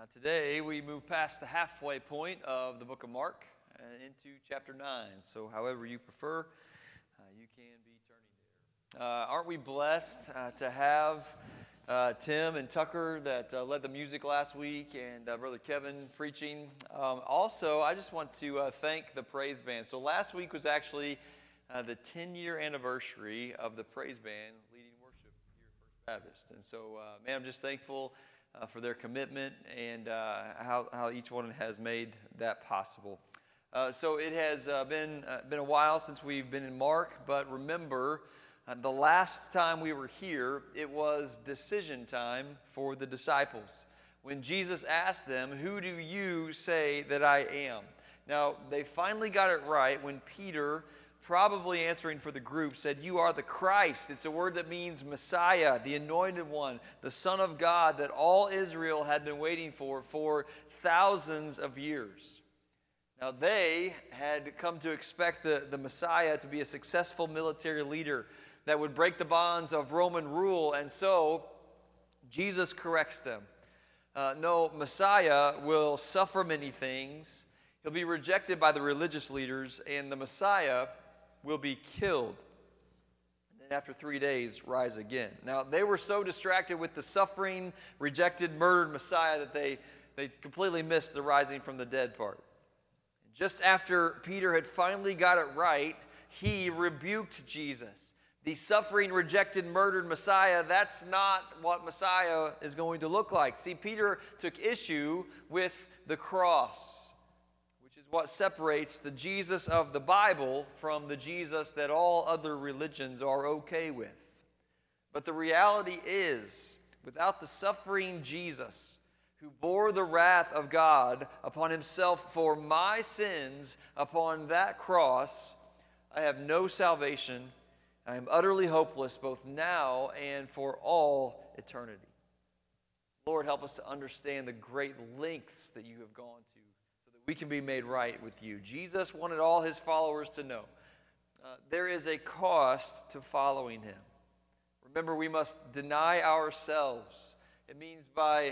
Today we move past the halfway point of the book of Mark into chapter 9. So however you prefer, you can be turning there. Aren't we blessed to have Tim and Tucker that led the music last week and Brother Kevin preaching. Also, I just want to thank the praise band. So last week was actually the 10-year anniversary of the praise band leading worship here at First Baptist. And so, man, I'm just thankful for their commitment and how each one has made that possible. So it has been a while since we've been in Mark, but remember, the last time we were here, it was decision time for the disciples. When Jesus asked them, "Who do you say that I am?" Now, they finally got it right when Peter, probably answering for the group, said, "You are the Christ." It's a word that means Messiah, the anointed one, the Son of God that all Israel had been waiting for thousands of years. Now, they had come to expect the Messiah to be a successful military leader that would break the bonds of Roman rule, and so Jesus corrects them. No, Messiah will suffer many things. He'll be rejected by the religious leaders, and the Messiah will be killed. And then after 3 days, rise again. Now, they were so distracted with the suffering, rejected, murdered Messiah that they completely missed the rising from the dead part. Just after Peter had finally got it right, he rebuked Jesus. The suffering, rejected, murdered Messiah, that's not what Messiah is going to look like. See, Peter took issue with the cross, which is what separates the Jesus of the Bible from the Jesus that all other religions are okay with. But the reality is, without the suffering Jesus, who bore the wrath of God upon himself for my sins upon that cross, I have no salvation. I am utterly hopeless both now and for all eternity. Lord, help us to understand the great lengths that you have gone to so that we can be made right with you. Jesus wanted all his followers to know there is a cost to following him. Remember, we must deny ourselves. It means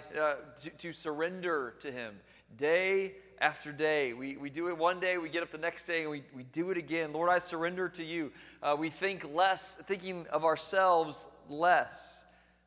to surrender to him day after day. We do it one day, we get up the next day, and we do it again. Lord, I surrender to you. We think less, thinking of ourselves less.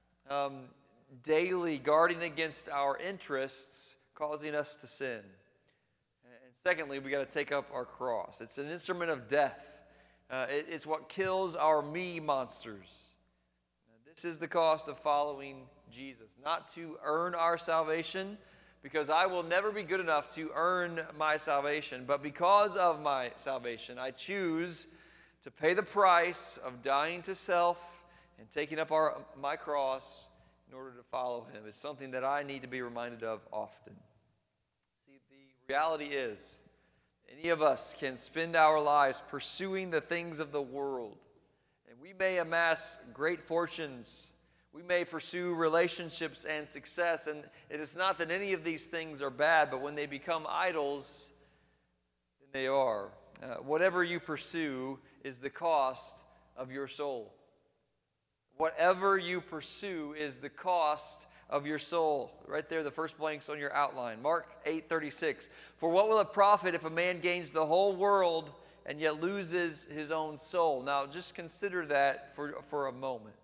Daily guarding against our interests, causing us to sin. And secondly, we got to take up our cross. It's an instrument of death. It's what kills our me monsters. This is the cost of following Jesus. Not to earn our salvation, because I will never be good enough to earn my salvation. But because of my salvation, I choose to pay the price of dying to self and taking up my cross in order to follow him. It's something that I need to be reminded of often. See, the reality is, any of us can spend our lives pursuing the things of the world. And we may amass great fortunes. We may pursue relationships and success, and it is not that any of these things are bad, but when they become idols, then they are. Whatever you pursue is the cost of your soul. Whatever you pursue is the cost of your soul. Right there, the first blank's on your outline. Mark 8:36. For what will it profit if a man gains the whole world and yet loses his own soul? Now, just consider that for a moment.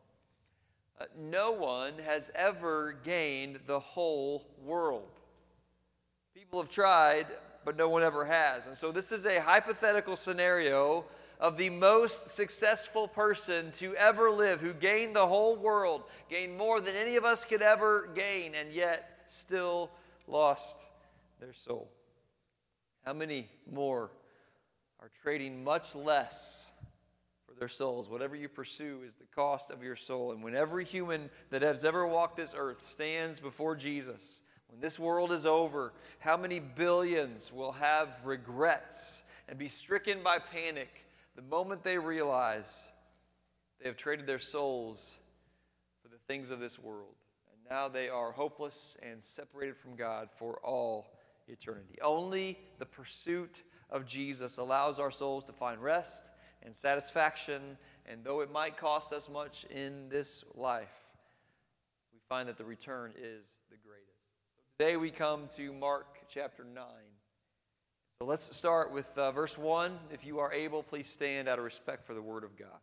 No one has ever gained the whole world. People have tried, but no one ever has. And so this is a hypothetical scenario of the most successful person to ever live, who gained the whole world, gained more than any of us could ever gain, and yet still lost their soul. How many more are trading much less their souls? Whatever you pursue is the cost of your soul. And when every human that has ever walked this earth stands before Jesus, when this world is over, how many billions will have regrets and be stricken by panic the moment they realize they have traded their souls for the things of this world. And now they are hopeless and separated from God for all eternity. Only the pursuit of Jesus allows our souls to find rest and satisfaction, and though it might cost us much in this life, we find that the return is the greatest. So Today we come to Mark chapter 9. So let's start with verse 1. If you are able, please stand out of respect for the Word of God.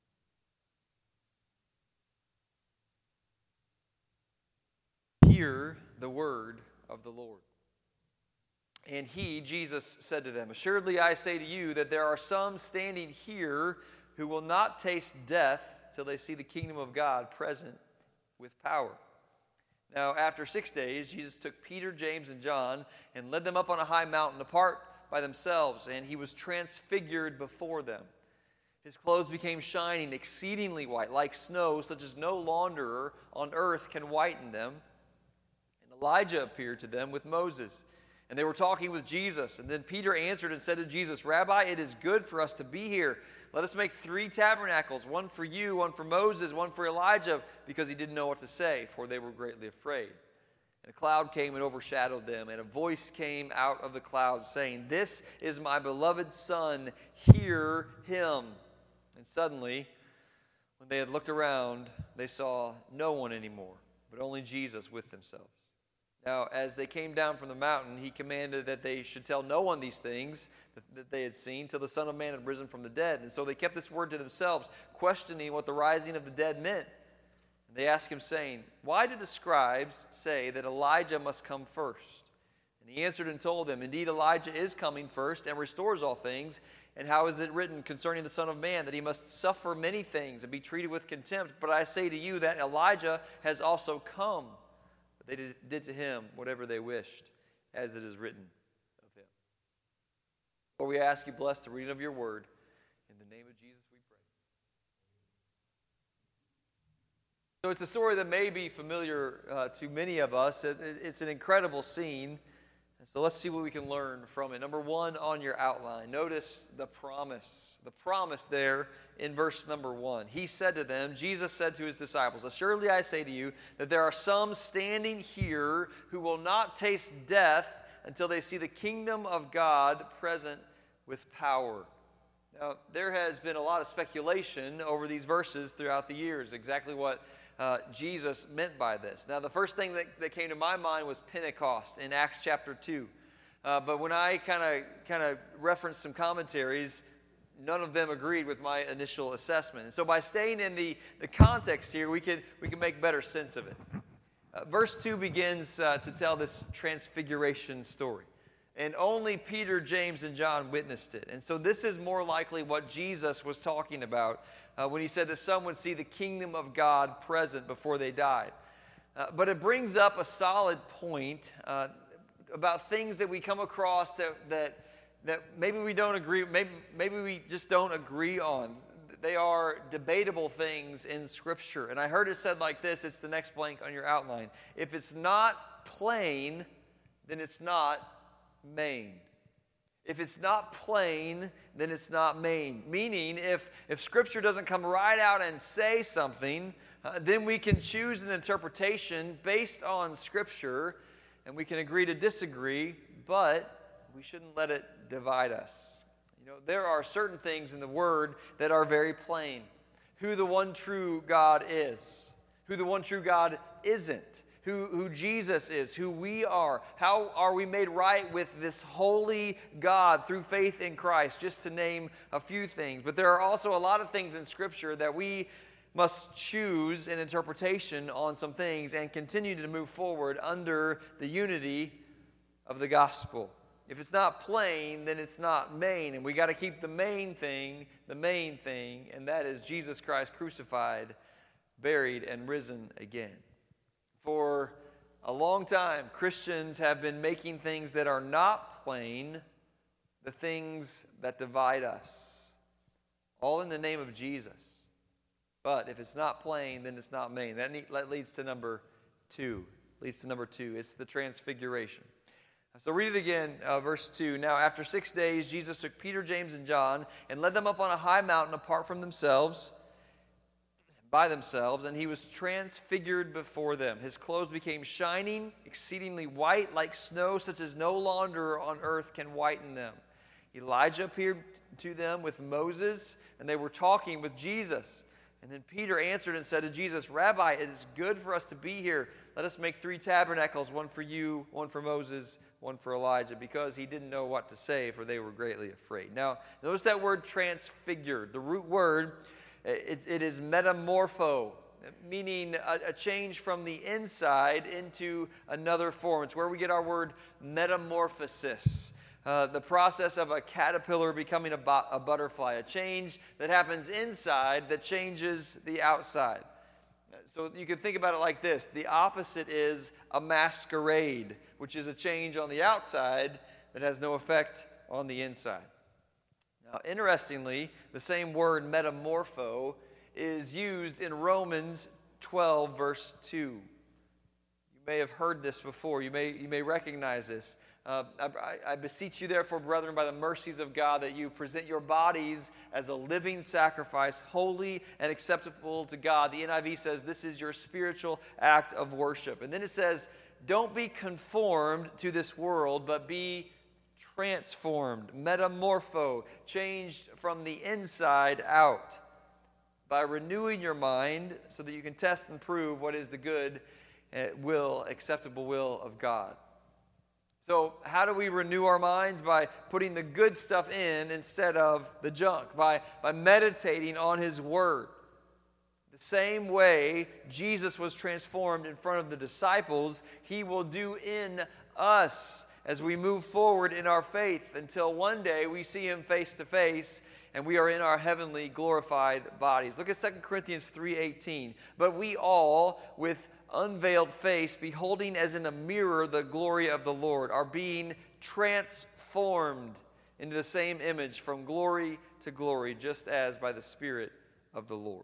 Hear the word of the Lord. And he, Jesus, said to them, "Assuredly I say to you that there are some standing here who will not taste death till they see the kingdom of God present with power." Now, after 6 days, Jesus took Peter, James, and John and led them up on a high mountain apart by themselves, and he was transfigured before them. His clothes became shining, exceedingly white, like snow, such as no launderer on earth can whiten them. And Elijah appeared to them with Moses, and they were talking with Jesus. And then Peter answered and said to Jesus, "Rabbi, it is good for us to be here. Let us make 3 tabernacles, one for you, one for Moses, one for Elijah," because he didn't know what to say, for they were greatly afraid. And a cloud came and overshadowed them, and a voice came out of the cloud, saying, "This is my beloved Son, hear him." And suddenly, when they had looked around, they saw no one anymore, but only Jesus with themselves. Now, as they came down from the mountain, he commanded that they should tell no one these things that they had seen till the Son of Man had risen from the dead. And so they kept this word to themselves, questioning what the rising of the dead meant. And they asked him, saying, "Why did the scribes say that Elijah must come first?" And he answered and told them, "Indeed, Elijah is coming first and restores all things. And how is it written concerning the Son of Man, that he must suffer many things and be treated with contempt? But I say to you that Elijah has also come. But they did to him whatever they wished, as it is written of him." Lord, we ask you bless the reading of your word. In the name of Jesus we pray. So it's a story that may be familiar to many of us. It's an incredible scene. So let's see what we can learn from it. Number 1 on your outline. Notice the promise. The promise there in verse number 1. He said to them, Jesus said to his disciples, "Assuredly I say to you that there are some standing here who will not taste death until they see the kingdom of God present with power." Now, there has been a lot of speculation over these verses throughout the years, exactly what Jesus meant by this. Now, the first thing that came to my mind was Pentecost in Acts chapter 2. But when I kind of referenced some commentaries, none of them agreed with my initial assessment. And so by staying in the context here, we can make better sense of it. Verse 2 begins to tell this transfiguration story. And only Peter, James, and John witnessed it. And so this is more likely what Jesus was talking about when he said that some would see the kingdom of God present before they died. But it brings up a solid point about things that we come across that maybe we don't agree, maybe we just don't agree on. They are debatable things in Scripture. And I heard it said like this, it's the next blank on your outline. If it's not plain, then it's not main. If it's not plain, then it's not main. Meaning, if Scripture doesn't come right out and say something, then we can choose an interpretation based on Scripture, and we can agree to disagree, but we shouldn't let it divide us. You know, there are certain things in the Word that are very plain. Who the one true God is, who the one true God isn't, who Jesus is, who we are, how are we made right with this holy God through faith in Christ, just to name a few things. But there are also a lot of things in Scripture that we must choose an interpretation on some things and continue to move forward under the unity of the gospel. If it's not plain, then it's not main, and we got to keep the main thing, and that is Jesus Christ crucified, buried, and risen again. For a long time, Christians have been making things that are not plain the things that divide us, all in the name of Jesus. But if it's not plain, then it's not main. That leads to number 2. It's the transfiguration. So read it again, verse 2. Now, after 6 days, Jesus took Peter, James, and John and led them up on a high mountain apart from themselves, by themselves, and he was transfigured before them. His clothes became shining, exceedingly white, like snow, such as no launderer on earth can whiten them. Elijah appeared to them with Moses, and they were talking with Jesus. And then Peter answered and said to Jesus, Rabbi, it is good for us to be here. Let us make 3 tabernacles, one for you, one for Moses, one for Elijah, because he didn't know what to say, for they were greatly afraid. Now, notice that word transfigured. The root word, it is metamorpho, meaning a change from the inside into another form. It's where we get our word metamorphosis. The process of a caterpillar becoming a butterfly, a change that happens inside that changes the outside. So you can think about it like this. The opposite is a masquerade, which is a change on the outside that has no effect on the inside. Now, interestingly, the same word metamorpho is used in Romans 12, verse 2. You may have heard this before. You may recognize this. I beseech you, therefore, brethren, by the mercies of God, that you present your bodies as a living sacrifice, holy and acceptable to God. The NIV says this is your spiritual act of worship. And then it says, don't be conformed to this world, but be transformed, metamorpho, changed from the inside out, by renewing your mind so that you can test and prove what is the good acceptable will of God. So how do we renew our minds? By putting the good stuff in instead of the junk, by meditating on His Word. The same way Jesus was transformed in front of the disciples, He will do in us as we move forward in our faith until one day we see Him face to face and we are in our heavenly glorified bodies. Look at 2 Corinthians 3:18. But we all, with unveiled face, beholding as in a mirror the glory of the Lord, are being transformed into the same image from glory to glory, just as by the Spirit of the Lord.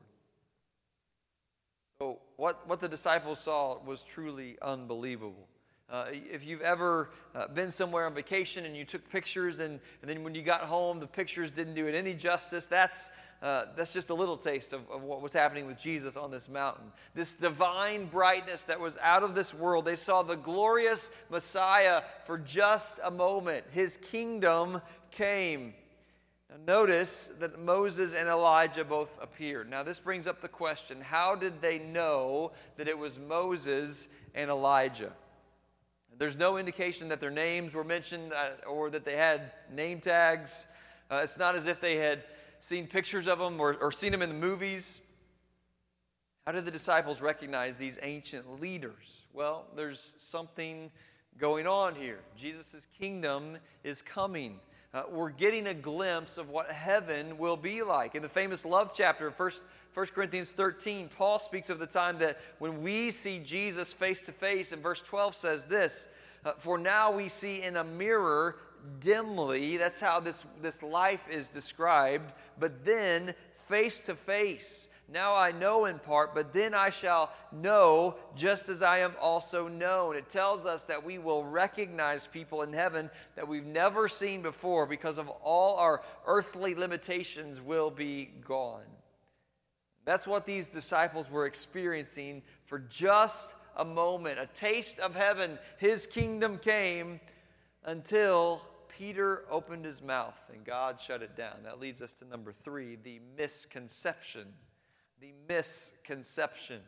So what the disciples saw was truly unbelievable. If you've ever been somewhere on vacation and you took pictures and then when you got home the pictures didn't do it any justice, that's just a little taste of what was happening with Jesus on this mountain. This divine brightness that was out of this world. They saw the glorious Messiah for just a moment. His kingdom came. Now notice that Moses and Elijah both appeared. Now this brings up the question, how did they know that it was Moses and Elijah? There's no indication that their names were mentioned or that they had name tags. It's not as if they had seen pictures of them or seen them in the movies. How did the disciples recognize these ancient leaders? Well, there's something going on here. Jesus' kingdom is coming. We're getting a glimpse of what heaven will be like. In the famous love chapter of 1 Corinthians 13, Paul speaks of the time that when we see Jesus face to face, and verse 12 says this, for now we see in a mirror dimly, that's how this life is described, but then face to face. Now I know in part, but then I shall know just as I am also known. It tells us that we will recognize people in heaven that we've never seen before because of all our earthly limitations will be gone. That's what these disciples were experiencing for just a moment. A taste of heaven. His kingdom came until Peter opened his mouth and God shut it down. That leads us to number 3, the misconception. The misconception.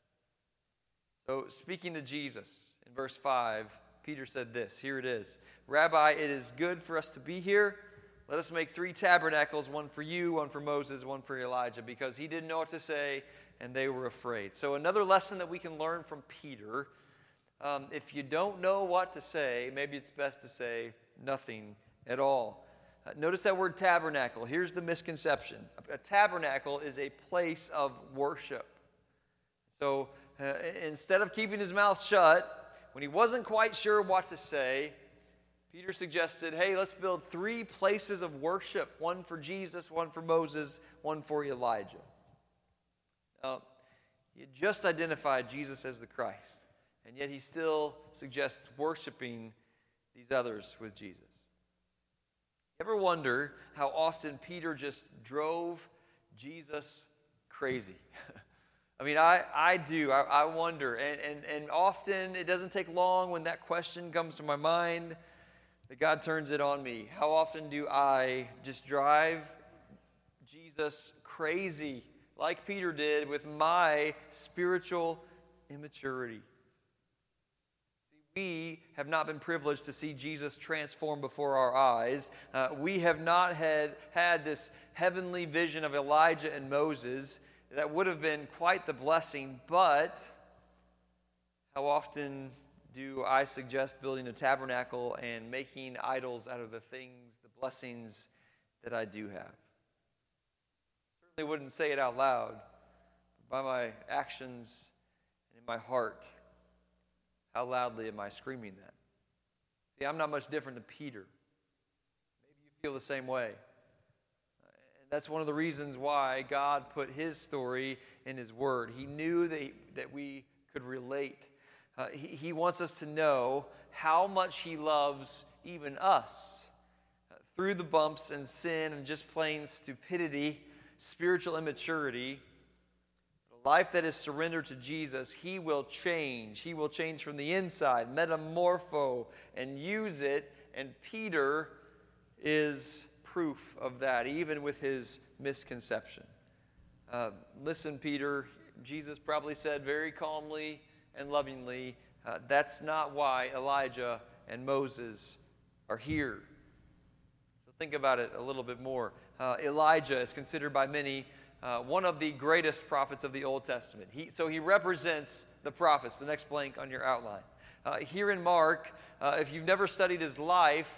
So speaking to Jesus in verse 5, Peter said this. Here it is. Rabbi, it is good for us to be here. Let us make 3 tabernacles, one for you, one for Moses, one for Elijah, because he didn't know what to say and they were afraid. So another lesson that we can learn from Peter, if you don't know what to say, maybe it's best to say nothing at all. Notice that word tabernacle. Here's the misconception. A tabernacle is a place of worship. So instead of keeping his mouth shut, when he wasn't quite sure what to say, Peter suggested, hey, let's build 3 places of worship, one for Jesus, one for Moses, one for Elijah. Now, he had just identified Jesus as the Christ, and yet he still suggests worshiping these others with Jesus. You ever wonder how often Peter just drove Jesus crazy? I mean, I do. I wonder. And often it doesn't take long when that question comes to my mind that God turns it on me. How often do I just drive Jesus crazy like Peter did, with my spiritual immaturity. We have not been privileged to see Jesus transform before our eyes. We have not had this heavenly vision of Elijah and Moses. That would have been quite the blessing, but how often do I suggest building a tabernacle and making idols out of the things, the blessings that I do have? Certainly wouldn't say it out loud, but by my actions and in my heart, how loudly am I screaming that? See, I'm not much different than Peter. Maybe you feel the same way. And that's one of the reasons why God put his story in his word. He knew that we could relate. He wants us to know how much he loves even us. Through the bumps and sin and just plain stupidity, spiritual immaturity, a life that is surrendered to Jesus, he will change. He will change from the inside, metamorpho, and use it. And Peter is proof of that, even with his misconception. Listen, Peter, Jesus probably said very calmly and lovingly, that's not why Elijah and Moses are here. So think about it a little bit more. Elijah is considered by many one of the greatest prophets of the Old Testament. So he represents the prophets, the next blank on your outline. Here in Mark, if you've never studied his life,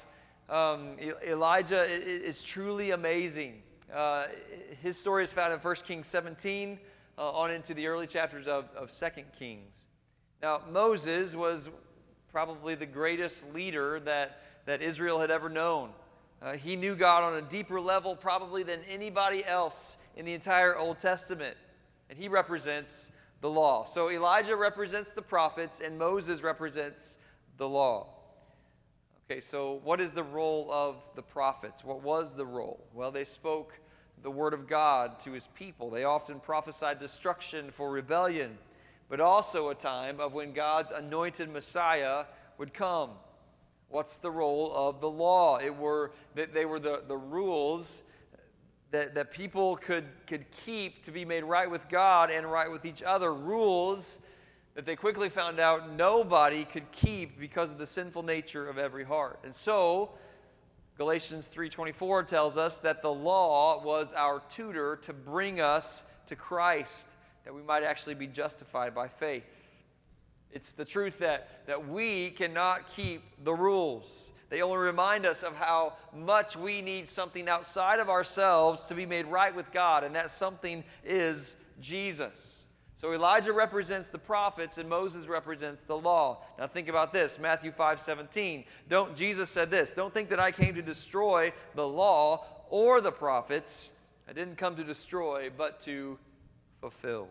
Elijah is truly amazing. His story is found in 1 Kings 17 on into the early chapters of 2 Kings. Now, Moses was probably the greatest leader that Israel had ever known. He knew God on a deeper level probably than anybody else in the entire Old Testament. And he represents the law. So Elijah represents the prophets and Moses represents the law. Okay, so what is the role of the prophets? What was the role? Well, they spoke the word of God to his people. They often prophesied destruction for rebellion, but also a time of when God's anointed Messiah would come. What's the role of the law? They were the rules that people could keep to be made right with God and right with each other. Rules that they quickly found out nobody could keep because of the sinful nature of every heart. And so, Galatians 3:24 tells us that the law was our tutor to bring us to Christ, that we might actually be justified by faith. It's the truth that we cannot keep the rules. They only remind us of how much we need something outside of ourselves to be made right with God, and that something is Jesus. So Elijah represents the prophets and Moses represents the law. Now think about this, Matthew 5:17. Jesus said this, "Don't think that I came to destroy the law or the prophets. I didn't come to destroy, but to fulfill."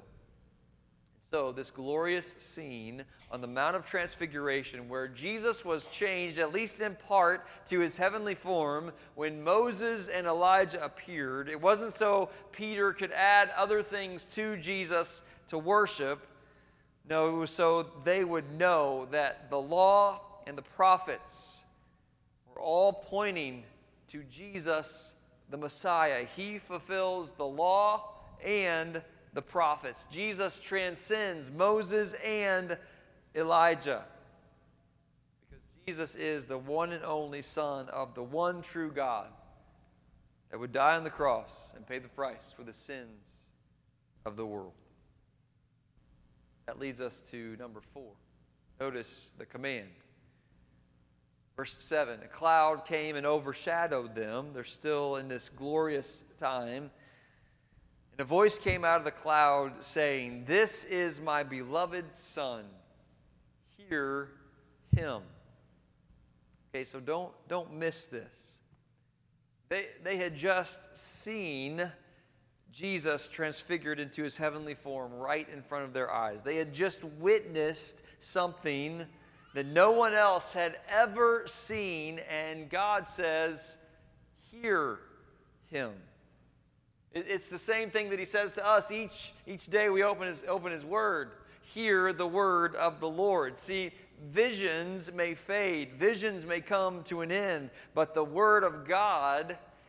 So this glorious scene on the Mount of Transfiguration where Jesus was changed, at least in part, to his heavenly form when Moses and Elijah appeared. It wasn't so Peter could add other things to Jesus to worship. No, it was so they would know that the law and the prophets were all pointing to Jesus, the Messiah. He fulfills the law and the prophets. Jesus transcends Moses and Elijah because Jesus is the one and only Son of the one true God that would die on the cross and pay the price for the sins of the world. That leads us to number 4. Notice the command. Verse 7, a cloud came and overshadowed them. They're still in this glorious time. And a voice came out of the cloud saying, "This is my beloved Son. Hear him." Okay, so don't miss this. They had just seen Jesus transfigured into his heavenly form right in front of their eyes. They had just witnessed something that no one else had ever seen, and God says, "Hear him." It's the same thing that he says to us each day we open his word. Hear the word of the Lord. See, visions may fade. Visions may come to an end. But the word of God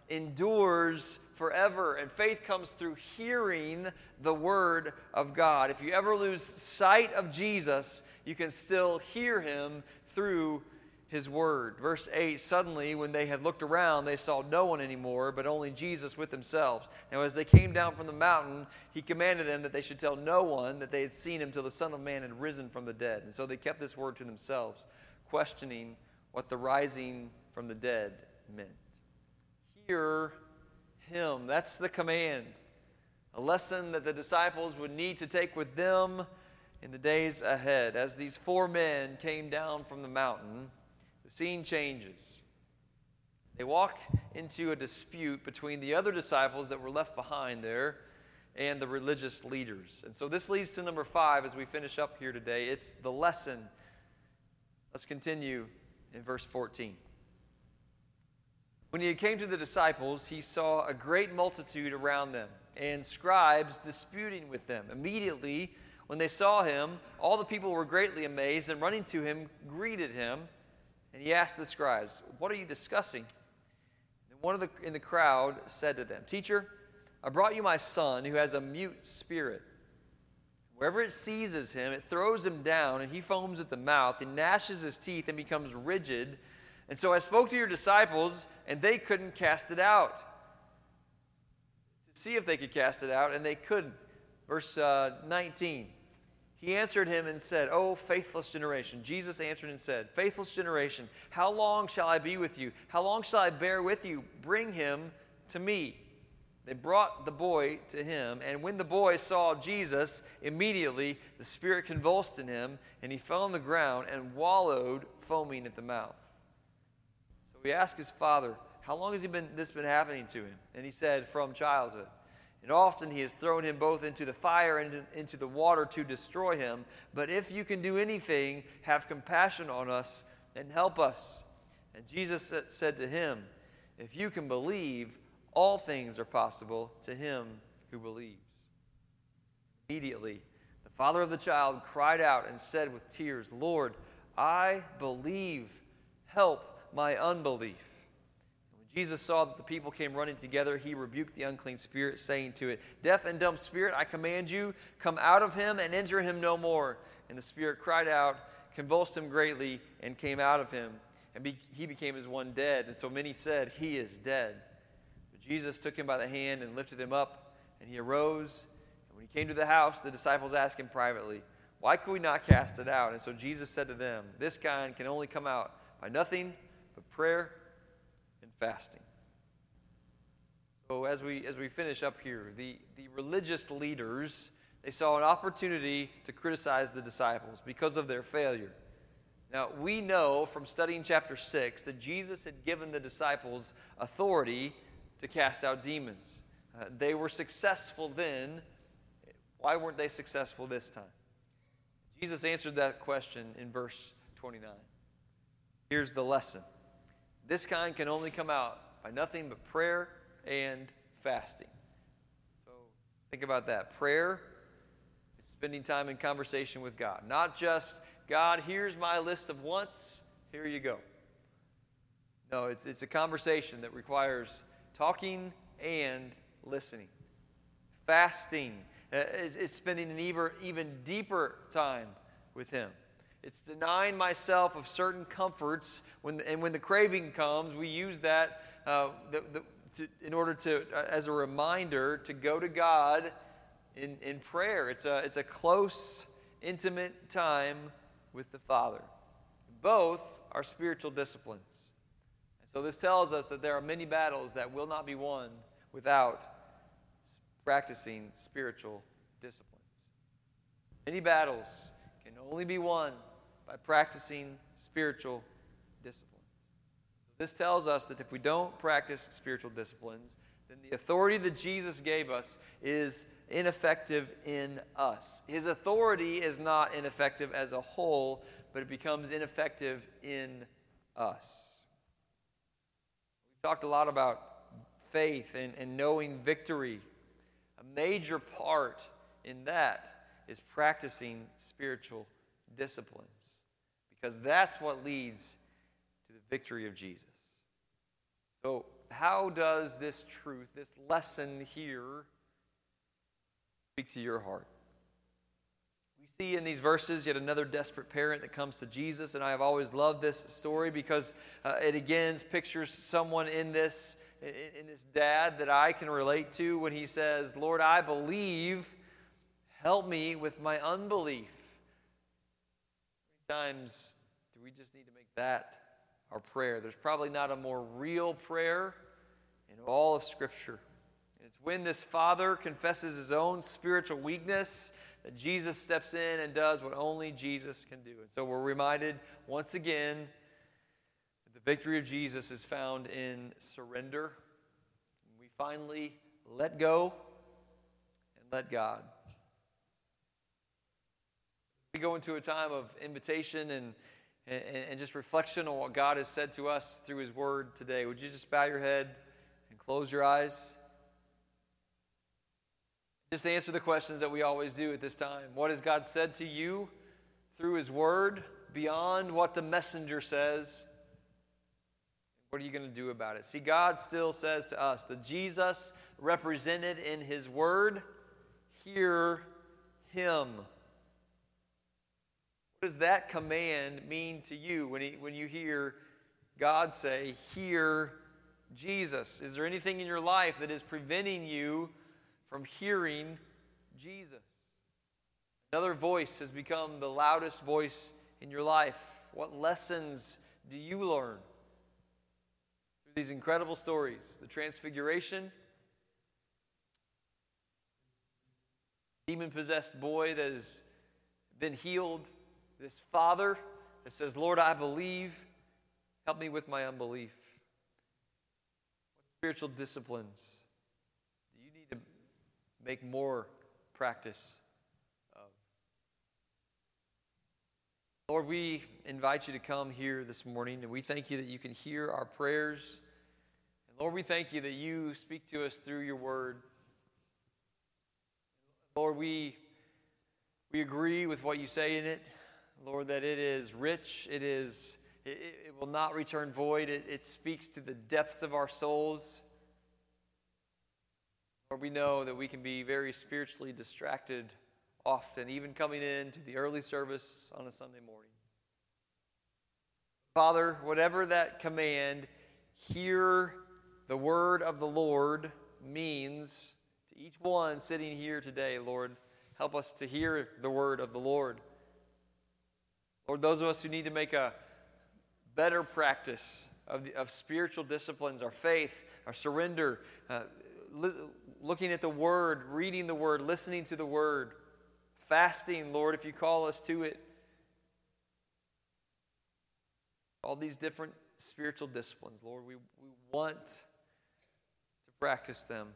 endures forever. And faith comes through hearing the Word of God. If you ever lose sight of Jesus, you can still hear Him through His Word. Verse 8, suddenly when they had looked around, they saw no one anymore, but only Jesus with themselves. Now as they came down from the mountain, He commanded them that they should tell no one that they had seen Him till the Son of Man had risen from the dead. And so they kept this word to themselves, questioning what the rising from the dead meant. Hear Him. That's the command. A lesson that the disciples would need to take with them in the days ahead. As these 4 men came down from the mountain, the scene changes. They walk into a dispute between the other disciples that were left behind there and the religious leaders. And so this leads to number 5 as we finish up here today. It's the lesson. Let's continue in verse 14. When he came to the disciples, he saw a great multitude around them and scribes disputing with them. Immediately, when they saw him, all the people were greatly amazed and running to him, greeted him. And he asked the scribes, "What are you discussing?" And one in the crowd said to them, "Teacher, I brought you my son who has a mute spirit. Wherever it seizes him, it throws him down, and he foams at the mouth. He gnashes his teeth and becomes rigid. And so I spoke to your disciples, and they couldn't cast it out." To see if they could cast it out, and they couldn't. Verse 19. He answered him and said, "O faithless generation." Jesus answered and said, "Faithless generation, how long shall I be with you? How long shall I bear with you? Bring him to me." They brought the boy to him, and when the boy saw Jesus, immediately the spirit convulsed in him, and he fell on the ground and wallowed, foaming at the mouth. So he asked his father, "How long has this been happening to him?" And he said, "From childhood. And often he has thrown him both into the fire and into the water to destroy him. But if you can do anything, have compassion on us and help us." And Jesus said to him, "If you can believe, all things are possible to him who believes." Immediately, the father of the child cried out and said with tears, "Lord, I believe. Help my unbelief." Jesus saw that the people came running together. He rebuked the unclean spirit, saying to it, "Deaf and dumb spirit, I command you, come out of him and enter him no more." And the spirit cried out, convulsed him greatly, and came out of him. And he became as one dead. And so many said, "He is dead." But Jesus took him by the hand and lifted him up, and he arose. And when he came to the house, the disciples asked him privately, "Why could we not cast it out?" And so Jesus said to them, "This kind can only come out by nothing but prayer and fasting." So as we finish up here, the religious leaders, they saw an opportunity to criticize the disciples because of their failure. Now, we know from studying chapter 6 that Jesus had given the disciples authority to cast out demons. They were successful then. Why weren't they successful this time? Jesus answered that question in verse 29. Here's the lesson. This kind can only come out by nothing but prayer and fasting. So think about that. Prayer is spending time in conversation with God. Not just, "God, here's my list of wants, here you go." No, it's a conversation that requires talking and listening. Fasting is spending an even deeper time with Him. It's denying myself of certain comforts. When the craving comes, we use that in order to, as a reminder, to go to God in prayer. It's a close, intimate time with the Father. Both are spiritual disciplines. And so this tells us that there are many battles that will not be won without practicing spiritual disciplines. Many battles can only be won by practicing spiritual disciplines. So this tells us that if we don't practice spiritual disciplines, then the authority that Jesus gave us is ineffective in us. His authority is not ineffective as a whole, but it becomes ineffective in us. We've talked a lot about faith and knowing victory. A major part in that is practicing spiritual disciplines, because that's what leads to the victory of Jesus. So, how does this truth, this lesson here, speak to your heart? We see in these verses yet another desperate parent that comes to Jesus, and I have always loved this story because it again pictures someone in this dad that I can relate to when he says, "Lord, I believe, help me with my unbelief." How many times do we just need to make that our prayer? There's probably not a more real prayer in all of Scripture. And it's when this father confesses his own spiritual weakness that Jesus steps in and does what only Jesus can do. And so we're reminded once again that the victory of Jesus is found in surrender. We finally let go and let God. We go into a time of invitation and just reflection on what God has said to us through His Word today. Would you just bow your head and close your eyes? Just answer the questions that we always do at this time. What has God said to you through His Word beyond what the messenger says? What are you going to do about it? See, God still says to us, the Jesus represented in His Word, hear Him. What does that command mean to you when you hear God say, hear Jesus? Is there anything in your life that is preventing you from hearing Jesus? Another voice has become the loudest voice in your life. What lessons do you learn through these incredible stories? The Transfiguration, demon-possessed boy that has been healed, this father that says, Lord, I believe, help me with my unbelief. What spiritual disciplines do you need to make more practice of? Lord, we invite you to come here this morning, and we thank you that you can hear our prayers. And Lord, we thank you that you speak to us through your word. Lord, we agree with what you say in it. Lord, that it is rich, it will not return void, it speaks to the depths of our souls. Lord, we know that we can be very spiritually distracted often, even coming into the early service on a Sunday morning. Father, whatever that command, hear the word of the Lord means to each one sitting here today, Lord, help us to hear the word of the Lord. Lord, those of us who need to make a better practice of spiritual disciplines, our faith, our surrender, looking at the Word, reading the Word, listening to the Word, fasting, Lord, if you call us to it. All these different spiritual disciplines, Lord, we want to practice them.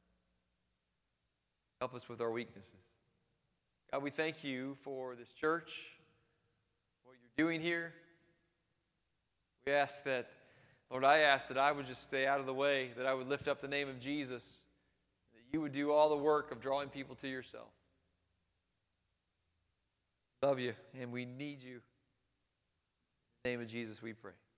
Help us with our weaknesses. God, we thank you for this church, what you're doing here. We ask that, Lord, I ask that I would just stay out of the way, that I would lift up the name of Jesus, that you would do all the work of drawing people to yourself. Love you, and we need you. In the name of Jesus we pray.